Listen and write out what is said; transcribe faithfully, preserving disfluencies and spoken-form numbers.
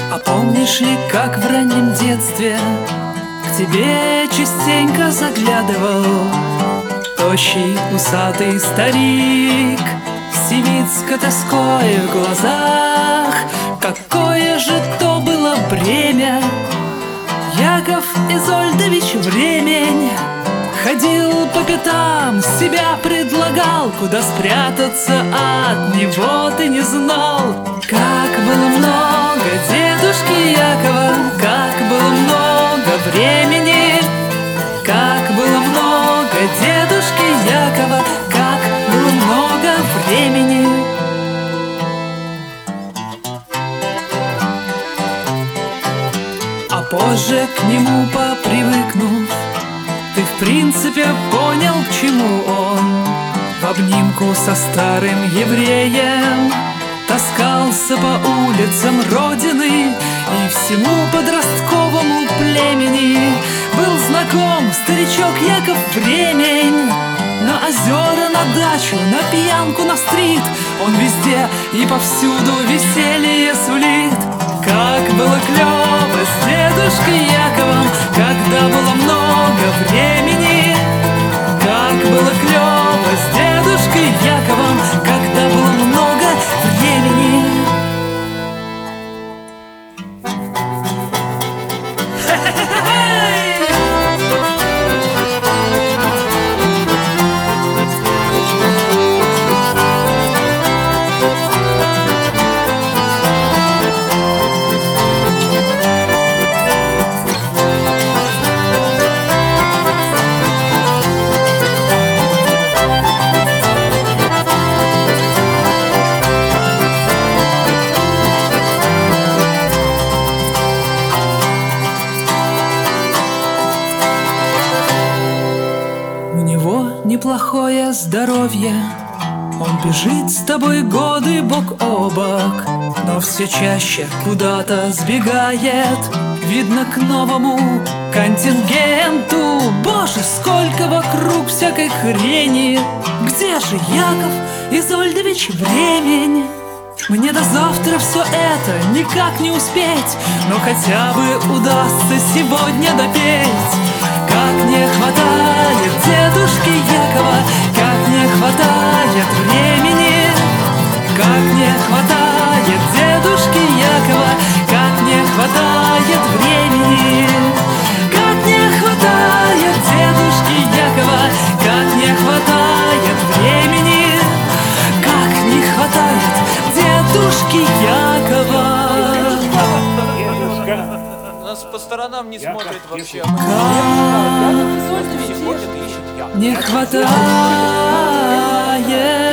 А помнишь ли, как в раннем детстве к тебе частенько заглядывал тощий усатый старик с семицко-тоской в глазах? Какое же то было бремя, Яков Изольдович Времень! Ходил по пятам, себя предлагал, куда спрятаться от него ты не знал. Как было много дедушки Якова, как было много времени, как было много дедушки Якова, как было много времени. А позже к нему попривыкнув, ты в принципе понял, к чему он. В обнимку со старым евреем таскался по улицам Родины, и всему подростковому племени был знаком старичок Яков Времень. На озера, на дачу, на пьянку, на стрит он везде и повсюду веселье сулит. Как было клёво с дедушкой Яковом, когда было много времени. Как было клёво с дедушкой Яковом, когда было много времени. Неплохое здоровье, он бежит с тобой годы бок о бок, но все чаще куда-то сбегает, видно, к новому контингенту. Боже, сколько вокруг всякой хрени! Где же Яков Изольдович Времень? Мне до завтра все это никак не успеть, но хотя бы удастся сегодня допеть. Как не хватает дедушки Якова, как не хватает времени. Как не хватает дедушки Якова, как не хватает времени. Как не хватает дедушки Якова, как не хватает времени. Как не хватает дедушки Якова. Нас по сторонам не Я смотрит как вообще. Как Все ходят и ищут Якова. не хватает